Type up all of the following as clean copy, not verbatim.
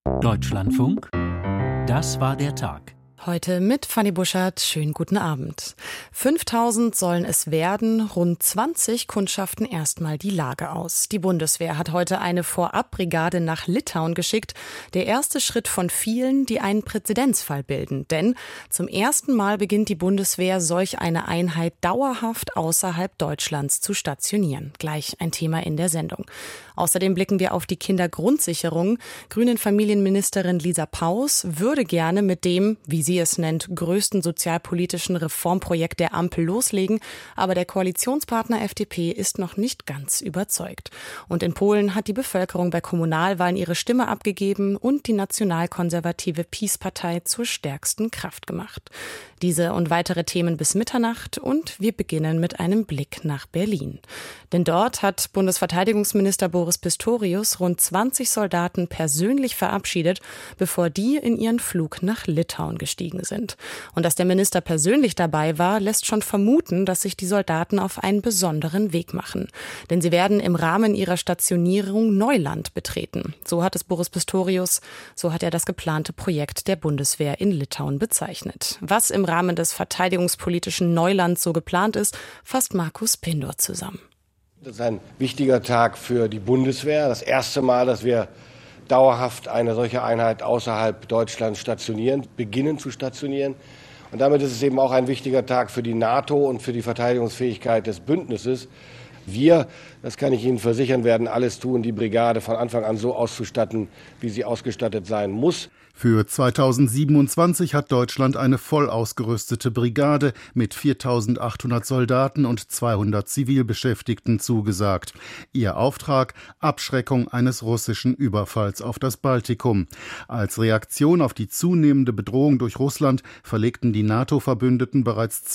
Deutschlandfunk, das war der Tag. Heute mit Fanny Buschert. Schönen guten Abend. 5.000 sollen es werden. Rund 20 kundschaften erstmal die Lage aus. Die Bundeswehr hat heute eine Vorabbrigade nach Litauen geschickt. Der erste Schritt von vielen, die einen Präzedenzfall bilden. Denn zum ersten Mal beginnt die Bundeswehr, solch eine Einheit dauerhaft außerhalb Deutschlands zu stationieren. Gleich ein Thema in der Sendung. Außerdem blicken wir auf die Kindergrundsicherung. Grünen Familienministerin Lisa Paus würde gerne mit dem, wie sie es nennt, größten sozialpolitischen Reformprojekt der Ampel loslegen. Aber der Koalitionspartner FDP ist noch nicht ganz überzeugt. Und in Polen hat die Bevölkerung bei Kommunalwahlen ihre Stimme abgegeben und die nationalkonservative PiS-Partei zur stärksten Kraft gemacht. Diese und weitere Themen bis Mitternacht und wir beginnen mit einem Blick nach Berlin. Denn dort hat Bundesverteidigungsminister Boris Pistorius rund 20 Soldaten persönlich verabschiedet, bevor die in ihren Flug nach Litauen gestiegen sind. Und dass der Minister persönlich dabei war, lässt schon vermuten, dass sich die Soldaten auf einen besonderen Weg machen. Denn sie werden im Rahmen ihrer Stationierung Neuland betreten. So hat es Boris Pistorius, so hat er das geplante Projekt der Bundeswehr in Litauen bezeichnet. Was im Rahmen des verteidigungspolitischen Neulands so geplant ist, fasst Markus Pindor zusammen. Das ist ein wichtiger Tag für die Bundeswehr. Das erste Mal, dass wir dauerhaft eine solche Einheit außerhalb Deutschlands beginnen zu stationieren. Und damit ist es eben auch ein wichtiger Tag für die NATO und für die Verteidigungsfähigkeit des Bündnisses. Wir, das kann ich Ihnen versichern, werden alles tun, die Brigade von Anfang an so auszustatten, wie sie ausgestattet sein muss. Für 2027 hat Deutschland eine voll ausgerüstete Brigade mit 4.800 Soldaten und 200 Zivilbeschäftigten zugesagt. Ihr Auftrag: Abschreckung eines russischen Überfalls auf das Baltikum. Als Reaktion auf die zunehmende Bedrohung durch Russland verlegten die NATO-Verbündeten bereits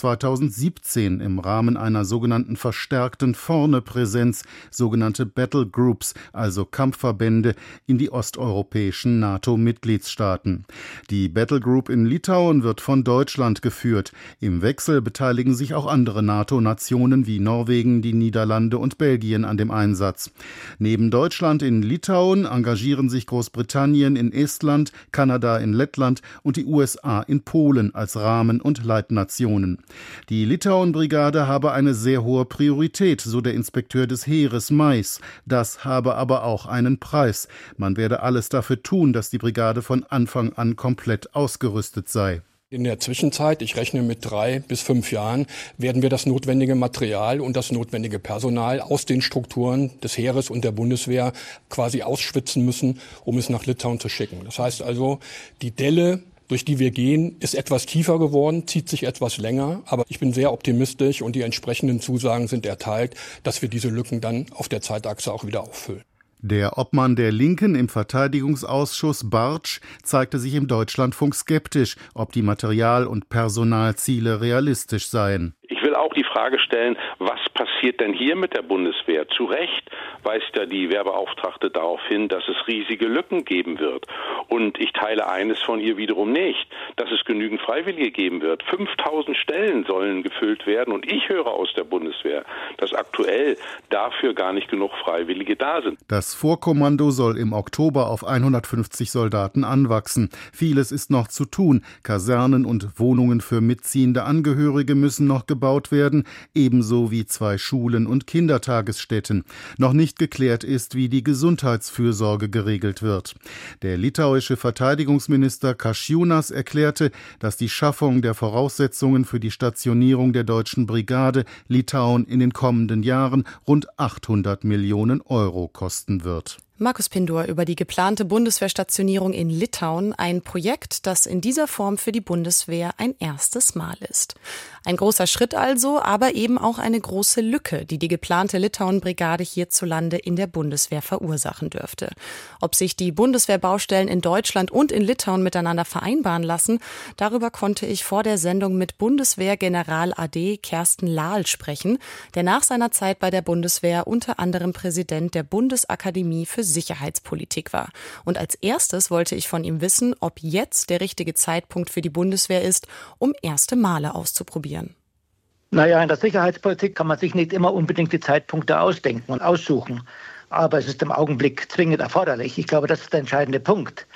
2017 im Rahmen einer sogenannten verstärkten Vorne-Präsenz sogenannte Battle Groups, also Kampfverbände, in die osteuropäischen NATO-Mitgliedstaaten. Die Battle Group in Litauen wird von Deutschland geführt. Im Wechsel beteiligen sich auch andere NATO-Nationen wie Norwegen, die Niederlande und Belgien an dem Einsatz. Neben Deutschland in Litauen engagieren sich Großbritannien in Estland, Kanada in Lettland und die USA in Polen als Rahmen- und Leitnationen. Die Litauen-Brigade habe eine sehr hohe Priorität, so der Inspekteur des Heeres Mais. Das habe aber auch einen Preis. Man werde alles dafür tun, dass die Brigade von Anfang an komplett ausgerüstet sei. In der Zwischenzeit, ich rechne mit 3 bis 5 Jahren, werden wir das notwendige Material und das notwendige Personal aus den Strukturen des Heeres und der Bundeswehr quasi ausschwitzen müssen, um es nach Litauen zu schicken. Das heißt also, die Delle, durch die wir gehen, ist etwas tiefer geworden, zieht sich etwas länger. Aber ich bin sehr optimistisch und die entsprechenden Zusagen sind erteilt, dass wir diese Lücken dann auf der Zeitachse auch wieder auffüllen. Der Obmann der Linken im Verteidigungsausschuss Bartsch zeigte sich im Deutschlandfunk skeptisch, ob die Material- und Personalziele realistisch seien. Ich will auch die Frage stellen, was passiert denn hier mit der Bundeswehr? Zu Recht weist ja die Wehrbeauftragte darauf hin, dass es riesige Lücken geben wird. Und ich teile eines von ihr wiederum nicht, dass es genügend Freiwillige geben wird. 5.000 Stellen sollen gefüllt werden und ich höre aus der Bundeswehr, dass aktuell dafür gar nicht genug Freiwillige da sind. Das Vorkommando soll im Oktober auf 150 Soldaten anwachsen. Vieles ist noch zu tun. Kasernen und Wohnungen für mitziehende Angehörige müssen noch gebaut werden, ebenso wie 2 Schulen und Kindertagesstätten. Noch nicht geklärt ist, wie die Gesundheitsfürsorge geregelt wird. Der litauische Verteidigungsminister Kasčiūnas erklärte, dass die Schaffung der Voraussetzungen für die Stationierung der deutschen Brigade Litauen in den kommenden Jahren rund 800 Millionen Euro kosten wird. Markus Pindor über die geplante Bundeswehrstationierung in Litauen, ein Projekt, das in dieser Form für die Bundeswehr ein erstes Mal ist. Ein großer Schritt also, aber eben auch eine große Lücke, die die geplante Litauen-Brigade hierzulande in der Bundeswehr verursachen dürfte. Ob sich die Bundeswehrbaustellen in Deutschland und in Litauen miteinander vereinbaren lassen, darüber konnte ich vor der Sendung mit Bundeswehr-General AD Kersten Lahl sprechen, der nach seiner Zeit bei der Bundeswehr unter anderem Präsident der Bundesakademie für Sicherheitspolitik war. Und als erstes wollte ich von ihm wissen, ob jetzt der richtige Zeitpunkt für die Bundeswehr ist, um erste Male auszuprobieren. Naja, in der Sicherheitspolitik kann man sich nicht immer unbedingt die Zeitpunkte ausdenken und aussuchen. Aber es ist im Augenblick zwingend erforderlich. Ich glaube, das ist der entscheidende Punkt.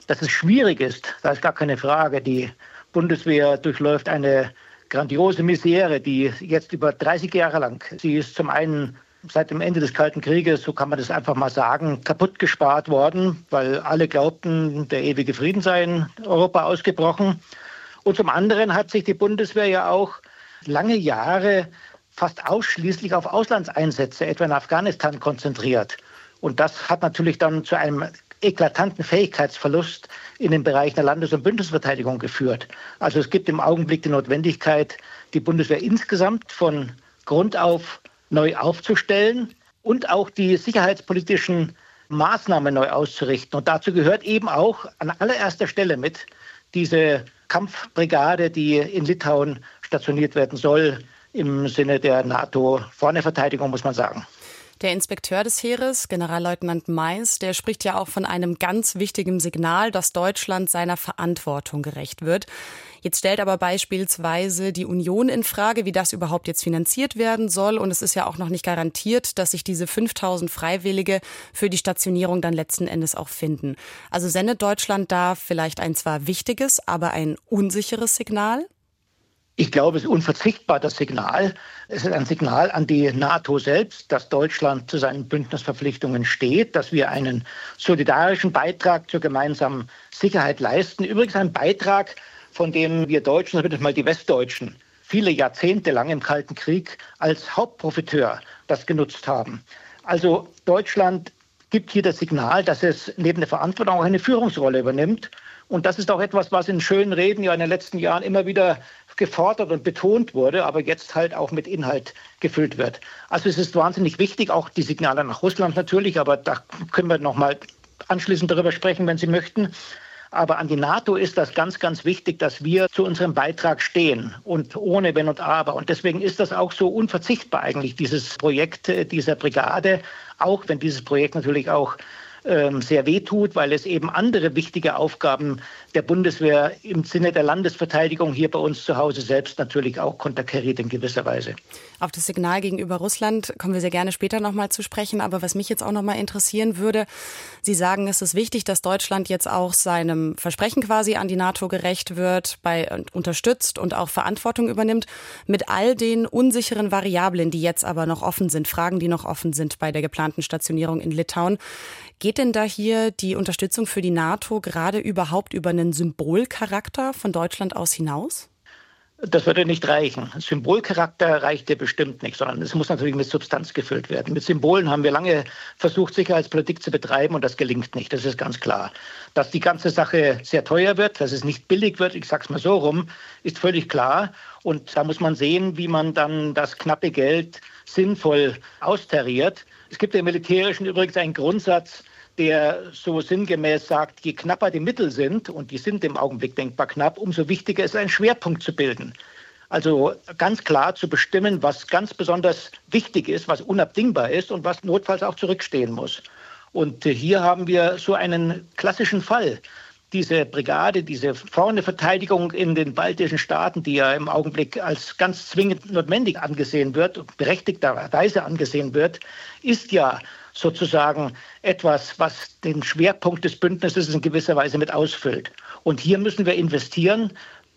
Dass es schwierig ist, da ist gar keine Frage. Die Bundeswehr durchläuft eine grandiose Misere, die jetzt über 30 Jahre lang, sie ist zum einen seit dem Ende des Kalten Krieges, so kann man das einfach mal sagen, kaputt gespart worden, weil alle glaubten, der ewige Frieden sei in Europa ausgebrochen. Und zum anderen hat sich die Bundeswehr ja auch lange Jahre fast ausschließlich auf Auslandseinsätze, etwa in Afghanistan, konzentriert. Und das hat natürlich dann zu einem eklatanten Fähigkeitsverlust in den Bereichen der Landes- und Bündnisverteidigung geführt. Also es gibt im Augenblick die Notwendigkeit, die Bundeswehr insgesamt von Grund auf neu aufzustellen und auch die sicherheitspolitischen Maßnahmen neu auszurichten. Und dazu gehört eben auch an allererster Stelle mit diese Kampfbrigade, die in Litauen stationiert werden soll, im Sinne der NATO-Vorne-Verteidigung, muss man sagen. Der Inspekteur des Heeres, Generalleutnant Mais, der spricht ja auch von einem ganz wichtigen Signal, dass Deutschland seiner Verantwortung gerecht wird. Jetzt stellt aber beispielsweise die Union in Frage, wie das überhaupt jetzt finanziert werden soll. Und es ist ja auch noch nicht garantiert, dass sich diese 5.000 Freiwillige für die Stationierung dann letzten Endes auch finden. Also sendet Deutschland da vielleicht ein zwar wichtiges, aber ein unsicheres Signal? Ich glaube, es ist unverzichtbar, das Signal. Es ist ein Signal an die NATO selbst, dass Deutschland zu seinen Bündnisverpflichtungen steht, dass wir einen solidarischen Beitrag zur gemeinsamen Sicherheit leisten. Übrigens ein Beitrag, von dem wir Deutschen, zumindest mal die Westdeutschen, viele Jahrzehnte lang im Kalten Krieg als Hauptprofiteur das genutzt haben. Also Deutschland gibt hier das Signal, dass es neben der Verantwortung auch eine Führungsrolle übernimmt. Und das ist auch etwas, was in schönen Reden ja in den letzten Jahren immer wieder gefordert und betont wurde, aber jetzt halt auch mit Inhalt gefüllt wird. Also es ist wahnsinnig wichtig, auch die Signale nach Russland natürlich, aber da können wir noch mal anschließend darüber sprechen, wenn Sie möchten. Aber an die NATO ist das ganz, ganz wichtig, dass wir zu unserem Beitrag stehen und ohne Wenn und Aber. Und deswegen ist das auch so unverzichtbar eigentlich, dieses Projekt dieser Brigade, auch wenn dieses Projekt natürlich auch sehr wehtut, weil es eben andere wichtige Aufgaben der Bundeswehr im Sinne der Landesverteidigung hier bei uns zu Hause selbst natürlich auch konterkariert in gewisser Weise. Auf das Signal gegenüber Russland kommen wir sehr gerne später noch mal zu sprechen. Aber was mich jetzt auch noch mal interessieren würde, Sie sagen, es ist wichtig, dass Deutschland jetzt auch seinem Versprechen quasi an die NATO gerecht wird, unterstützt und auch Verantwortung übernimmt. Mit all den unsicheren Variablen, die jetzt aber noch offen sind, Fragen, die noch offen sind bei der geplanten Stationierung in Litauen. Geht denn da hier die Unterstützung für die NATO gerade überhaupt über einen Symbolcharakter von Deutschland aus hinaus? Das würde nicht reichen. Symbolcharakter reicht ja bestimmt nicht, sondern es muss natürlich mit Substanz gefüllt werden. Mit Symbolen haben wir lange versucht, Sicherheitspolitik zu betreiben und das gelingt nicht, das ist ganz klar. Dass die ganze Sache sehr teuer wird, dass es nicht billig wird, ich sage es mal so rum, ist völlig klar. Und da muss man sehen, wie man dann das knappe Geld sinnvoll austariert. Es gibt im Militärischen übrigens einen Grundsatz, der so sinngemäß sagt, je knapper die Mittel sind, und die sind im Augenblick denkbar knapp, umso wichtiger ist einen Schwerpunkt zu bilden. Also ganz klar zu bestimmen, was ganz besonders wichtig ist, was unabdingbar ist und was notfalls auch zurückstehen muss. Und hier haben wir so einen klassischen Fall. Diese Brigade, diese vorne Verteidigung in den baltischen Staaten, die ja im Augenblick als ganz zwingend notwendig angesehen wird, berechtigterweise angesehen wird, ist ja sozusagen etwas, was den Schwerpunkt des Bündnisses in gewisser Weise mit ausfüllt. Und hier müssen wir investieren.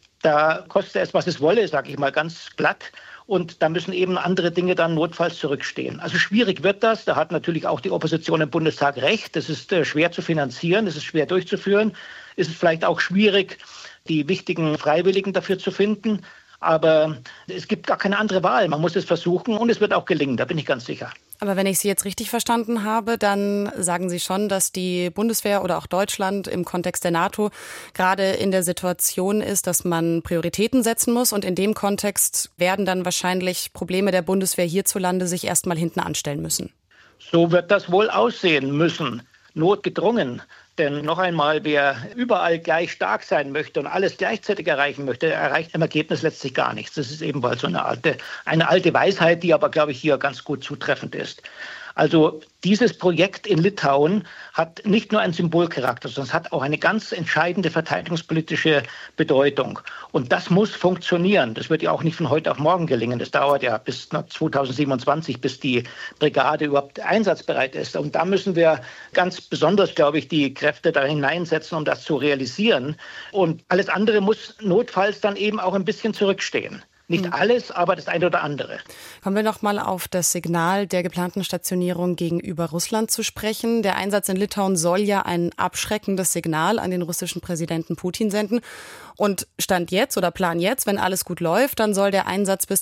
Da kostet es, was es wolle, sage ich mal ganz glatt. Und da müssen eben andere Dinge dann notfalls zurückstehen. Also schwierig wird das. Da hat natürlich auch die Opposition im Bundestag recht. Das ist schwer zu finanzieren, das ist schwer durchzuführen. Es ist vielleicht auch schwierig, die wichtigen Freiwilligen dafür zu finden. Aber es gibt gar keine andere Wahl. Man muss es versuchen und es wird auch gelingen, da bin ich ganz sicher. Aber wenn ich Sie jetzt richtig verstanden habe, dann sagen Sie schon, dass die Bundeswehr oder auch Deutschland im Kontext der NATO gerade in der Situation ist, dass man Prioritäten setzen muss. Und in dem Kontext werden dann wahrscheinlich Probleme der Bundeswehr hierzulande sich erstmal hinten anstellen müssen. So wird das wohl aussehen müssen, notgedrungen. Denn noch einmal, wer überall gleich stark sein möchte und alles gleichzeitig erreichen möchte, erreicht im Ergebnis letztlich gar nichts. Das ist ebenfalls so eine alte Weisheit, die aber, glaube ich, hier ganz gut zutreffend ist. Also dieses Projekt in Litauen hat nicht nur einen Symbolcharakter, sondern es hat auch eine ganz entscheidende verteidigungspolitische Bedeutung. Und das muss funktionieren. Das wird ja auch nicht von heute auf morgen gelingen. Das dauert ja bis 2027, bis die Brigade überhaupt einsatzbereit ist. Und da müssen wir ganz besonders, glaube ich, die Kräfte da hineinsetzen, um das zu realisieren. Und alles andere muss notfalls dann eben auch ein bisschen zurückstehen. Nicht alles, aber das eine oder andere. Kommen wir noch mal auf das Signal der geplanten Stationierung gegenüber Russland zu sprechen. Der Einsatz in Litauen soll ja ein abschreckendes Signal an den russischen Präsidenten Putin senden. Und Stand jetzt oder Plan jetzt, wenn alles gut läuft, dann soll der Einsatz bis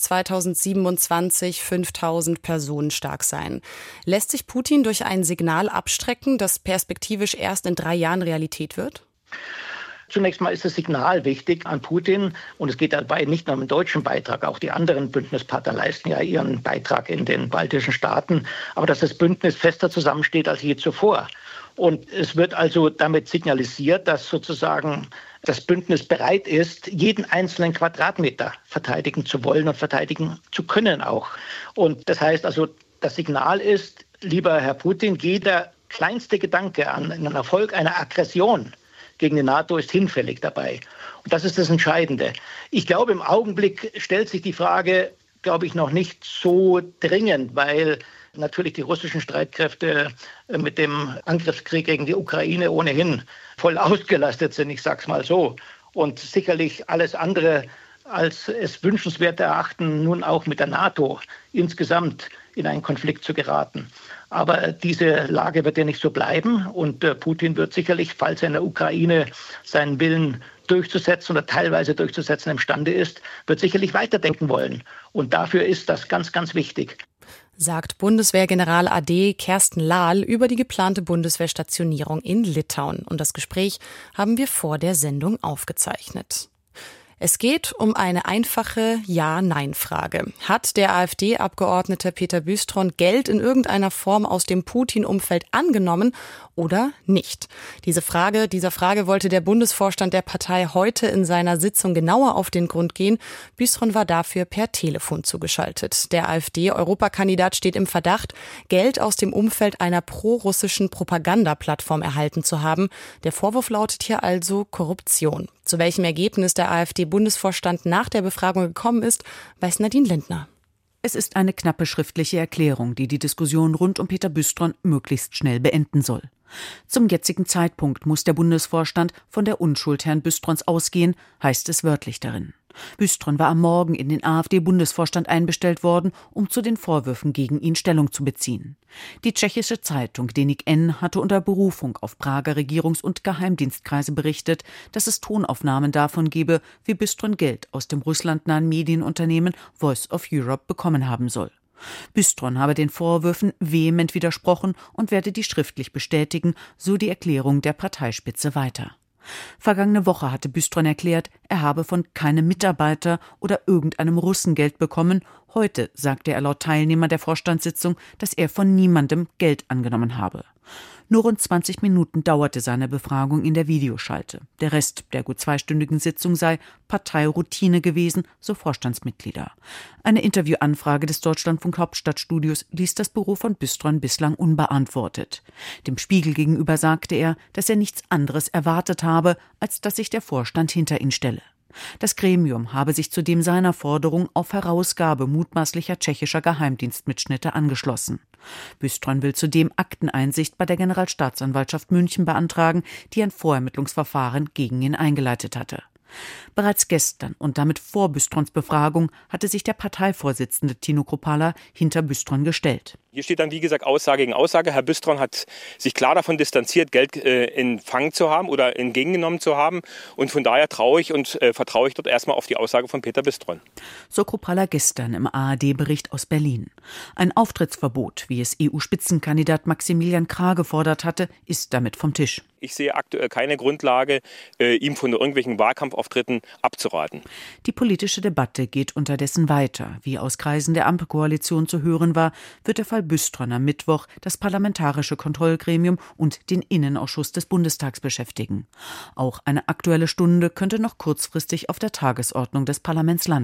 2027 5.000 Personen stark sein. Lässt sich Putin durch ein Signal abschrecken, das perspektivisch erst in 3 Jahren Realität wird? Zunächst mal ist das Signal wichtig an Putin und es geht dabei nicht nur um den deutschen Beitrag, auch die anderen Bündnispartner leisten ja ihren Beitrag in den baltischen Staaten, aber dass das Bündnis fester zusammensteht als je zuvor. Und es wird also damit signalisiert, dass sozusagen das Bündnis bereit ist, jeden einzelnen Quadratmeter verteidigen zu wollen und verteidigen zu können auch. Und das heißt also, das Signal ist, lieber Herr Putin, jeder kleinste Gedanke an einen Erfolg einer Aggression gegen die NATO ist hinfällig dabei. Und das ist das Entscheidende. Ich glaube, im Augenblick stellt sich die Frage, glaube ich, noch nicht so dringend, weil natürlich die russischen Streitkräfte mit dem Angriffskrieg gegen die Ukraine ohnehin voll ausgelastet sind, ich sage es mal so. Und sicherlich alles andere als es wünschenswert erachten, nun auch mit der NATO insgesamt in einen Konflikt zu geraten. Aber diese Lage wird ja nicht so bleiben und Putin wird sicherlich, falls er in der Ukraine seinen Willen durchzusetzen oder teilweise durchzusetzen imstande ist, wird sicherlich weiterdenken wollen. Und dafür ist das ganz, ganz wichtig. Sagt Bundeswehrgeneral AD Kersten Lahl über die geplante Bundeswehrstationierung in Litauen. Und das Gespräch haben wir vor der Sendung aufgezeichnet. Es geht um eine einfache Ja-Nein-Frage. Hat der AfD-Abgeordnete Peter Bystron Geld in irgendeiner Form aus dem Putin-Umfeld angenommen oder nicht? Dieser Frage wollte der Bundesvorstand der Partei heute in seiner Sitzung genauer auf den Grund gehen. Bystron war dafür per Telefon zugeschaltet. Der AfD-Europakandidat steht im Verdacht, Geld aus dem Umfeld einer pro-russischen Propagandaplattform erhalten zu haben. Der Vorwurf lautet hier also Korruption. Zu welchem Ergebnis der AfD-Bundesvorstand nach der Befragung gekommen ist, weiß Nadine Lindner. Es ist eine knappe schriftliche Erklärung, die die Diskussion rund um Peter Bystron möglichst schnell beenden soll. Zum jetzigen Zeitpunkt muss der Bundesvorstand von der Unschuld Herrn Bystrons ausgehen, heißt es wörtlich darin. Bystron war am Morgen in den AfD-Bundesvorstand einbestellt worden, um zu den Vorwürfen gegen ihn Stellung zu beziehen. Die tschechische Zeitung Deník N hatte unter Berufung auf Prager Regierungs- und Geheimdienstkreise berichtet, dass es Tonaufnahmen davon gebe, wie Bystron Geld aus dem russlandnahen Medienunternehmen Voice of Europe bekommen haben soll. Bystron habe den Vorwürfen vehement widersprochen und werde die schriftlich bestätigen, so die Erklärung der Parteispitze weiter. Vergangene Woche hatte Bystron erklärt, er habe von keinem Mitarbeiter oder irgendeinem Russen Geld bekommen. Heute sagte er laut Teilnehmer der Vorstandssitzung, dass er von niemandem Geld angenommen habe. Nur rund 20 Minuten dauerte seine Befragung in der Videoschalte. Der Rest der gut 2-stündigen Sitzung sei Parteiroutine gewesen, so Vorstandsmitglieder. Eine Interviewanfrage des Deutschlandfunk Hauptstadtstudios ließ das Büro von Bystron bislang unbeantwortet. Dem Spiegel gegenüber sagte er, dass er nichts anderes erwartet habe, als dass sich der Vorstand hinter ihn stelle. Das Gremium habe sich zudem seiner Forderung auf Herausgabe mutmaßlicher tschechischer Geheimdienstmitschnitte angeschlossen. Bystron will zudem Akteneinsicht bei der Generalstaatsanwaltschaft München beantragen, die ein Vorermittlungsverfahren gegen ihn eingeleitet hatte. Bereits gestern und damit vor Bystrons Befragung hatte sich der Parteivorsitzende Tino Kruppalla hinter Bystron gestellt. Hier steht dann, wie gesagt, Aussage gegen Aussage. Herr Bystron hat sich klar davon distanziert, Geld empfangen zu haben oder entgegengenommen zu haben. Und von daher traue ich und vertraue ich dort erstmal auf die Aussage von Peter Bystron. So Kruppalla gestern im ARD-Bericht aus Berlin. Ein Auftrittsverbot, wie es EU-Spitzenkandidat Maximilian Krah gefordert hatte, ist damit vom Tisch. Ich sehe aktuell keine Grundlage, ihm von irgendwelchen Wahlkampfauftritten abzuraten. Die politische Debatte geht unterdessen weiter. Wie aus Kreisen der Ampelkoalition zu hören war, wird der Fall Bystron am Mittwoch das Parlamentarische Kontrollgremium und den Innenausschuss des Bundestags beschäftigen. Auch eine Aktuelle Stunde könnte noch kurzfristig auf der Tagesordnung des Parlaments landen.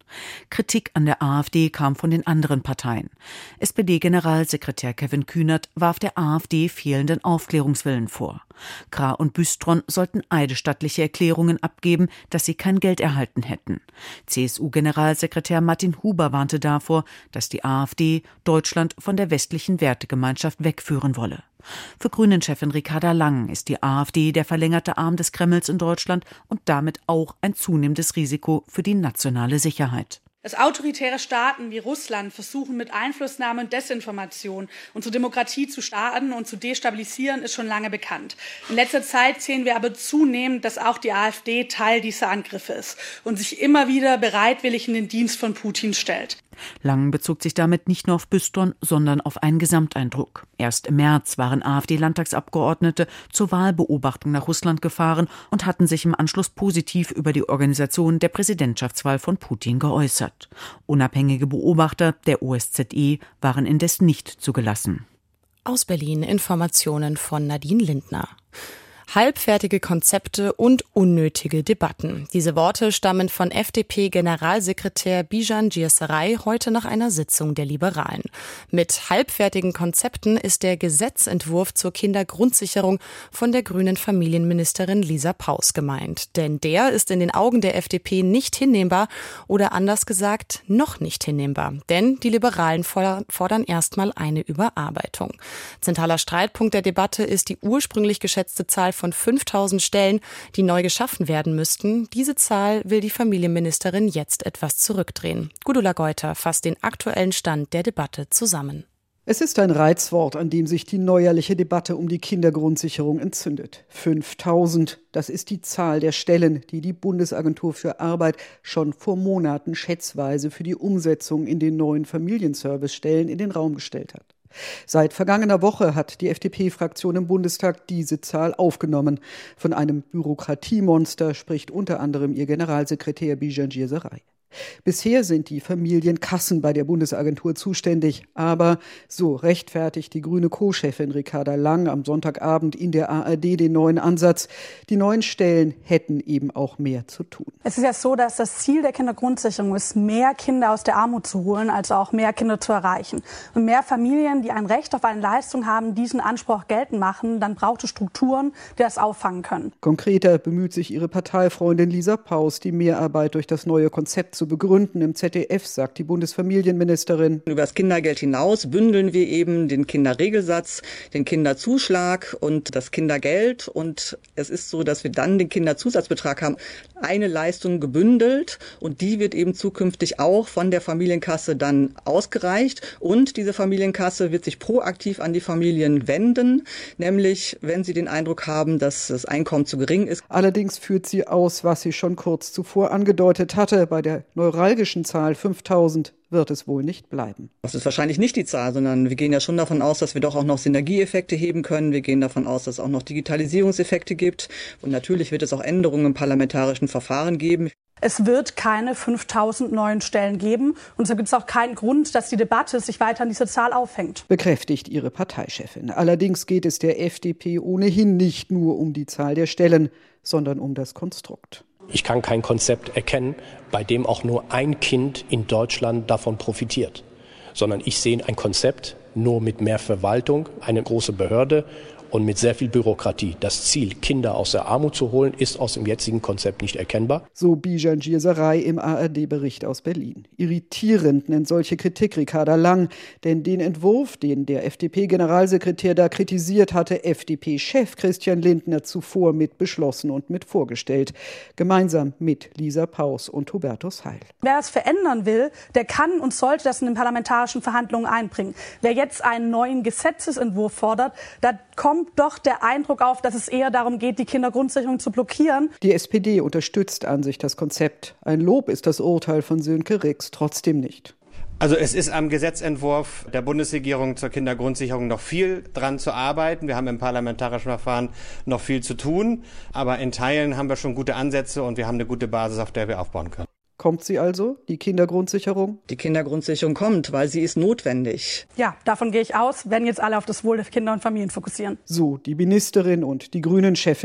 Kritik an der AfD kam von den anderen Parteien. SPD-Generalsekretär Kevin Kühnert warf der AfD fehlenden Aufklärungswillen vor. Krah und Bystron sollten eidesstattliche Erklärungen abgeben, dass sie kein Geld erhalten hätten. CSU-Generalsekretär Martin Huber warnte davor, dass die AfD Deutschland von der westlichen Wertegemeinschaft wegführen wolle. Für Grünen-Chefin Ricarda Lang ist die AfD der verlängerte Arm des Kremls in Deutschland und damit auch ein zunehmendes Risiko für die nationale Sicherheit. Dass autoritäre Staaten wie Russland versuchen, mit Einflussnahme und Desinformation unsere Demokratie zu starten und zu destabilisieren, ist schon lange bekannt. In letzter Zeit sehen wir aber zunehmend, dass auch die AfD Teil dieser Angriffe ist und sich immer wieder bereitwillig in den Dienst von Putin stellt. Lang bezog sich damit nicht nur auf Bystron, sondern auf einen Gesamteindruck. Erst im März waren AfD-Landtagsabgeordnete zur Wahlbeobachtung nach Russland gefahren und hatten sich im Anschluss positiv über die Organisation der Präsidentschaftswahl von Putin geäußert. Unabhängige Beobachter der OSZE waren indes nicht zugelassen. Aus Berlin Informationen von Nadine Lindner. Halbfertige Konzepte und unnötige Debatten. Diese Worte stammen von FDP-Generalsekretär Bijan Girsaray heute nach einer Sitzung der Liberalen. Mit halbfertigen Konzepten ist der Gesetzentwurf zur Kindergrundsicherung von der grünen Familienministerin Lisa Paus gemeint. Denn der ist in den Augen der FDP nicht hinnehmbar oder anders gesagt noch nicht hinnehmbar. Denn die Liberalen fordern erstmal eine Überarbeitung. Zentraler Streitpunkt der Debatte ist die ursprünglich geschätzte Zahl von 5.000 Stellen, die neu geschaffen werden müssten. Diese Zahl will die Familienministerin jetzt etwas zurückdrehen. Gudula Geuter fasst den aktuellen Stand der Debatte zusammen. Es ist ein Reizwort, an dem sich die neuerliche Debatte um die Kindergrundsicherung entzündet. 5.000, das ist die Zahl der Stellen, die die Bundesagentur für Arbeit schon vor Monaten schätzweise für die Umsetzung in den neuen Familienservicestellen in den Raum gestellt hat. Seit vergangener Woche hat die FDP-Fraktion im Bundestag diese Zahl aufgenommen. Von einem Bürokratiemonster spricht unter anderem ihr Generalsekretär Bijan Girsaray. Bisher sind die Familienkassen bei der Bundesagentur zuständig. Aber so rechtfertigt die grüne Co-Chefin Ricarda Lang am Sonntagabend in der ARD den neuen Ansatz. Die neuen Stellen hätten eben auch mehr zu tun. Es ist ja so, dass das Ziel der Kindergrundsicherung ist, mehr Kinder aus der Armut zu holen, also auch mehr Kinder zu erreichen. Und mehr Familien, die ein Recht auf eine Leistung haben, diesen Anspruch geltend machen, dann braucht es Strukturen, die das auffangen können. Konkreter bemüht sich ihre Parteifreundin Lisa Paus, die Mehrarbeit durch das neue Konzept zu begründen. Im ZDF sagt die Bundesfamilienministerin: Über das Kindergeld hinaus bündeln wir eben den Kinderregelsatz, den Kinderzuschlag und das Kindergeld. Und es ist so, dass wir dann den Kinderzusatzbetrag haben, eine Leistung gebündelt, und die wird eben zukünftig auch von der Familienkasse dann ausgereicht. Und diese Familienkasse wird sich proaktiv an die Familien wenden, nämlich wenn sie den Eindruck haben, dass das Einkommen zu gering ist. Allerdings führt sie aus, was sie schon kurz zuvor angedeutet hatte: Bei der neuralgischen Zahl 5.000 wird es wohl nicht bleiben. Das ist wahrscheinlich nicht die Zahl, sondern wir gehen ja schon davon aus, dass wir doch auch noch Synergieeffekte heben können. Wir gehen davon aus, dass es auch noch Digitalisierungseffekte gibt. Und natürlich wird es auch Änderungen im parlamentarischen Verfahren geben. Es wird keine 5.000 neuen Stellen geben. Und so gibt es auch keinen Grund, dass die Debatte sich weiter an dieser Zahl aufhängt. Bekräftigt ihre Parteichefin. Allerdings geht es der FDP ohnehin nicht nur um die Zahl der Stellen, sondern um das Konstrukt. Ich kann kein Konzept erkennen, bei dem auch nur ein Kind in Deutschland davon profitiert, sondern ich sehe ein Konzept nur mit mehr Verwaltung, eine große Behörde und mit sehr viel Bürokratie. Das Ziel, Kinder aus der Armut zu holen, ist aus dem jetzigen Konzept nicht erkennbar. So Bijan Girsaray im ARD-Bericht aus Berlin. Irritierend nennt solche Kritik Ricarda Lang, denn den Entwurf, den der FDP-Generalsekretär da kritisiert hatte, FDP-Chef Christian Lindner zuvor mit beschlossen und mit vorgestellt. Gemeinsam mit Lisa Paus und Hubertus Heil. Wer es verändern will, der kann und sollte das in den parlamentarischen Verhandlungen einbringen. Wer jetzt einen neuen Gesetzesentwurf fordert, da kommt doch der Eindruck auf, dass es eher darum geht, die Kindergrundsicherung zu blockieren. Die SPD unterstützt an sich das Konzept. Ein Lob ist das Urteil von Sönke Rix trotzdem nicht. Also es ist am Gesetzentwurf der Bundesregierung zur Kindergrundsicherung noch viel dran zu arbeiten. Wir haben im parlamentarischen Verfahren noch viel zu tun. Aber in Teilen haben wir schon gute Ansätze und wir haben eine gute Basis, auf der wir aufbauen können. Kommt sie also, die Kindergrundsicherung? Die Kindergrundsicherung kommt, weil sie ist notwendig. Ja, davon gehe ich aus, wenn jetzt alle auf das Wohl der Kinder und Familien fokussieren. So die Ministerin und die Grünen-Chefin.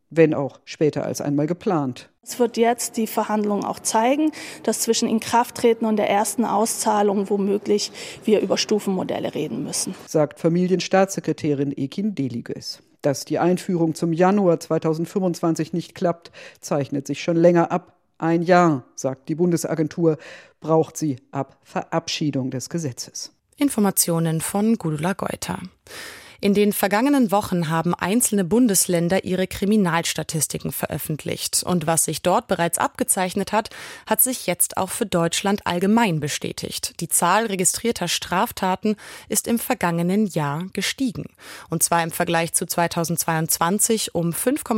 wenn auch später als einmal geplant. Es wird jetzt die Verhandlungen auch zeigen, dass zwischen Inkrafttreten und der ersten Auszahlung womöglich wir über Stufenmodelle reden müssen, sagt Familienstaatssekretärin Ekin Deliges. Dass die Einführung zum Januar 2025 nicht klappt, zeichnet sich schon länger ab. 1 Jahr, sagt die Bundesagentur, braucht sie ab Verabschiedung des Gesetzes. Informationen von Gudula Geuter. In den vergangenen Wochen haben einzelne Bundesländer ihre Kriminalstatistiken veröffentlicht. Und was sich dort bereits abgezeichnet hat, hat sich jetzt auch für Deutschland allgemein bestätigt. Die Zahl registrierter Straftaten ist im vergangenen Jahr gestiegen. Und zwar im Vergleich zu 2022 um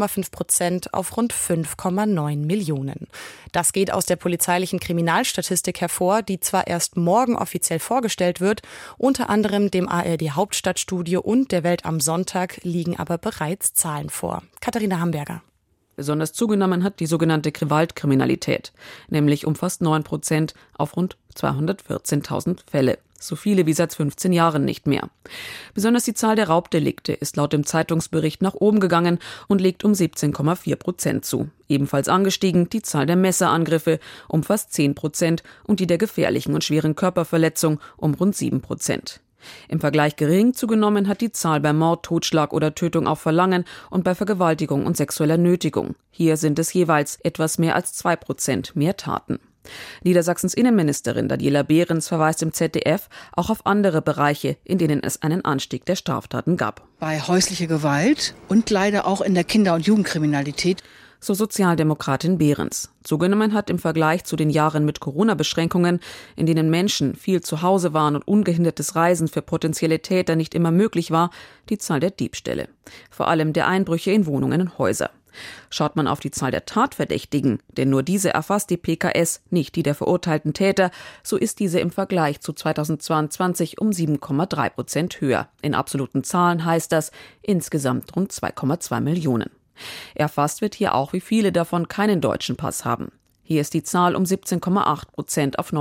5,5% auf rund 5,9 Millionen. Das geht aus der polizeilichen Kriminalstatistik hervor, die zwar erst morgen offiziell vorgestellt wird, unter anderem dem ARD Hauptstadtstudio und der Welt am Sonntag liegen aber bereits Zahlen vor. Katharina Hamburger. Besonders zugenommen hat die sogenannte Gewaltkriminalität, nämlich um fast 9% auf rund 214.000 Fälle. So viele wie seit 15 Jahren nicht mehr. Besonders die Zahl der Raubdelikte ist laut dem Zeitungsbericht nach oben gegangen und liegt um 17,4% zu. Ebenfalls angestiegen die Zahl der Messerangriffe um fast 10% und die der gefährlichen und schweren Körperverletzung um rund 7%. Im Vergleich gering zugenommen hat die Zahl bei Mord, Totschlag oder Tötung auf Verlangen und bei Vergewaltigung und sexueller Nötigung. Hier sind es jeweils etwas mehr als 2% mehr Taten. Niedersachsens Innenministerin Daniela Behrens verweist im ZDF auch auf andere Bereiche, in denen es einen Anstieg der Straftaten gab. Bei häuslicher Gewalt und leider auch in der Kinder- und Jugendkriminalität. So Sozialdemokratin Behrens. Zugenommen hat im Vergleich zu den Jahren mit Corona-Beschränkungen, in denen Menschen viel zu Hause waren und ungehindertes Reisen für potenzielle Täter nicht immer möglich war, die Zahl der Diebstähle. Vor allem der Einbrüche in Wohnungen und Häuser. Schaut man auf die Zahl der Tatverdächtigen, denn nur diese erfasst die PKS, nicht die der verurteilten Täter, so ist diese im Vergleich zu 2022 um 7,3% höher. In absoluten Zahlen heißt das insgesamt rund 2,2 Millionen. Erfasst wird hier auch, wie viele davon keinen deutschen Pass haben. Hier ist die Zahl um 17,8% auf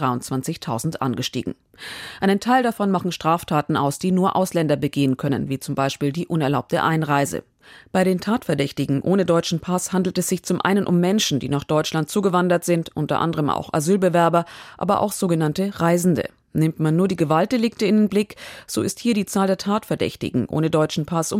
923.000 angestiegen. Einen Teil davon machen Straftaten aus, die nur Ausländer begehen können, wie zum Beispiel die unerlaubte Einreise. Bei den Tatverdächtigen ohne deutschen Pass handelt es sich zum einen um Menschen, die nach Deutschland zugewandert sind, unter anderem auch Asylbewerber, aber auch sogenannte Reisende. Nimmt man nur die Gewaltdelikte in den Blick, so ist hier die Zahl der Tatverdächtigen ohne deutschen Pass um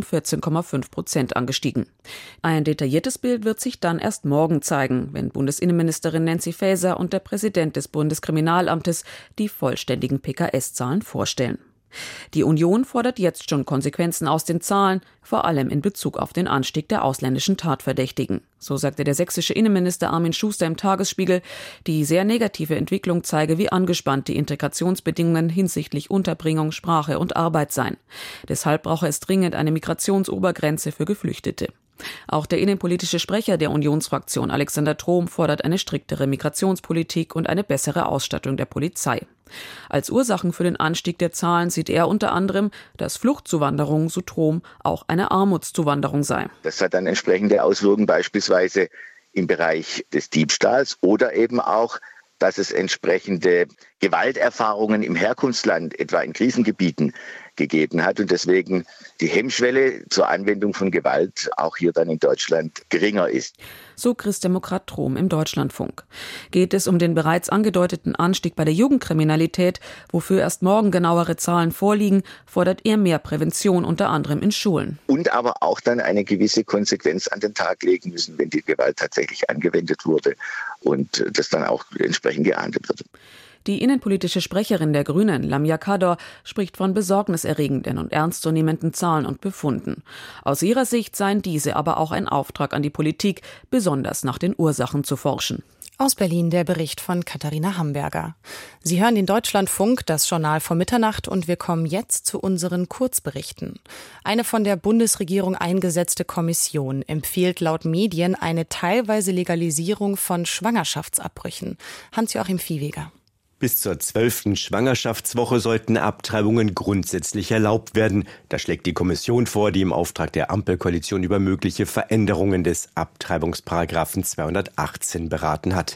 14,5% angestiegen. Ein detailliertes Bild wird sich dann erst morgen zeigen, wenn Bundesinnenministerin Nancy Faeser und der Präsident des Bundeskriminalamtes die vollständigen PKS-Zahlen vorstellen. Die Union fordert jetzt schon Konsequenzen aus den Zahlen, vor allem in Bezug auf den Anstieg der ausländischen Tatverdächtigen. So sagte der sächsische Innenminister Armin Schuster im Tagesspiegel, die sehr negative Entwicklung zeige, wie angespannt die Integrationsbedingungen hinsichtlich Unterbringung, Sprache und Arbeit seien. Deshalb brauche es dringend eine Migrationsobergrenze für Geflüchtete. Auch der innenpolitische Sprecher der Unionsfraktion Alexander Trom fordert eine striktere Migrationspolitik und eine bessere Ausstattung der Polizei. Als Ursachen für den Anstieg der Zahlen sieht er unter anderem, dass Fluchtzuwanderung, so Trom, auch eine Armutszuwanderung sei. Das hat dann entsprechende Auswirkungen beispielsweise im Bereich des Diebstahls oder eben auch, dass es entsprechende Gewalterfahrungen im Herkunftsland, etwa in Krisengebieten, gegeben hat und deswegen die Hemmschwelle zur Anwendung von Gewalt auch hier dann in Deutschland geringer ist. So Christdemokrat Trom im Deutschlandfunk. Geht es um den bereits angedeuteten Anstieg bei der Jugendkriminalität, wofür erst morgen genauere Zahlen vorliegen, fordert er mehr Prävention, unter anderem in Schulen. Und aber auch dann eine gewisse Konsequenz an den Tag legen müssen, wenn die Gewalt tatsächlich angewendet wurde und das dann auch entsprechend geahndet wird. Die innenpolitische Sprecherin der Grünen, Lamia Kador, spricht von besorgniserregenden und ernstzunehmenden Zahlen und Befunden. Aus ihrer Sicht seien diese aber auch ein Auftrag an die Politik, besonders nach den Ursachen zu forschen. Aus Berlin der Bericht von Katharina Hamburger. Sie hören den Deutschlandfunk, das Journal vor Mitternacht, und wir kommen jetzt zu unseren Kurzberichten. Eine von der Bundesregierung eingesetzte Kommission empfiehlt laut Medien eine teilweise Legalisierung von Schwangerschaftsabbrüchen. Hans-Joachim Viehweger. Bis zur 12. Schwangerschaftswoche sollten Abtreibungen grundsätzlich erlaubt werden. Das schlägt die Kommission vor, die im Auftrag der Ampelkoalition über mögliche Veränderungen des Abtreibungsparagraphen 218 beraten hat.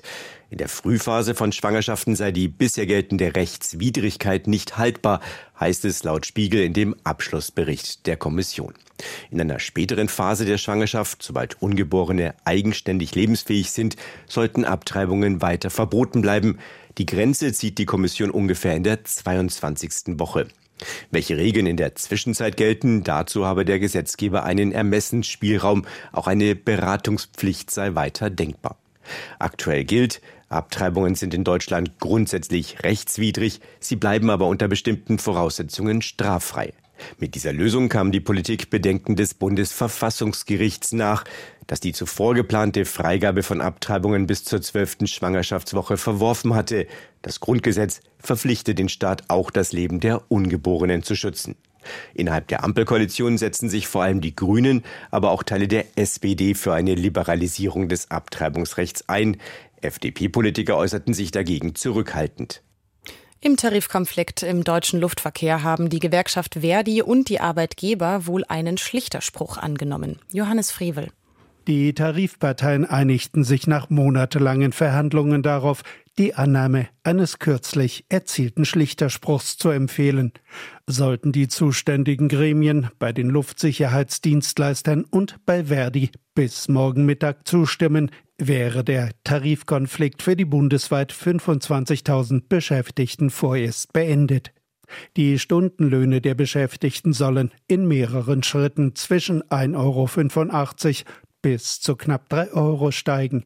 In der Frühphase von Schwangerschaften sei die bisher geltende Rechtswidrigkeit nicht haltbar, heißt es laut Spiegel in dem Abschlussbericht der Kommission. In einer späteren Phase der Schwangerschaft, sobald Ungeborene eigenständig lebensfähig sind, sollten Abtreibungen weiter verboten bleiben. Die Grenze zieht die Kommission ungefähr in der 22. Woche. Welche Regeln in der Zwischenzeit gelten, dazu habe der Gesetzgeber einen Ermessensspielraum. Auch eine Beratungspflicht sei weiter denkbar. Aktuell gilt, Abtreibungen sind in Deutschland grundsätzlich rechtswidrig, sie bleiben aber unter bestimmten Voraussetzungen straffrei. Mit dieser Lösung kam die Politik Bedenken des Bundesverfassungsgerichts nach, das die zuvor geplante Freigabe von Abtreibungen bis zur 12. Schwangerschaftswoche verworfen hatte. Das Grundgesetz verpflichtet den Staat auch, das Leben der Ungeborenen zu schützen. Innerhalb der Ampelkoalition setzen sich vor allem die Grünen, aber auch Teile der SPD für eine Liberalisierung des Abtreibungsrechts ein. FDP-Politiker äußerten sich dagegen zurückhaltend. Im Tarifkonflikt im deutschen Luftverkehr haben die Gewerkschaft Verdi und die Arbeitgeber wohl einen Schlichterspruch angenommen. Johannes Frevel. Die Tarifparteien einigten sich nach monatelangen Verhandlungen darauf, die Annahme eines kürzlich erzielten Schlichterspruchs zu empfehlen. Sollten die zuständigen Gremien bei den Luftsicherheitsdienstleistern und bei Verdi bis morgen Mittag zustimmen, wäre der Tarifkonflikt für die bundesweit 25.000 Beschäftigten vorerst beendet. Die Stundenlöhne der Beschäftigten sollen in mehreren Schritten zwischen 1,85 € bis zu knapp 3 € steigen.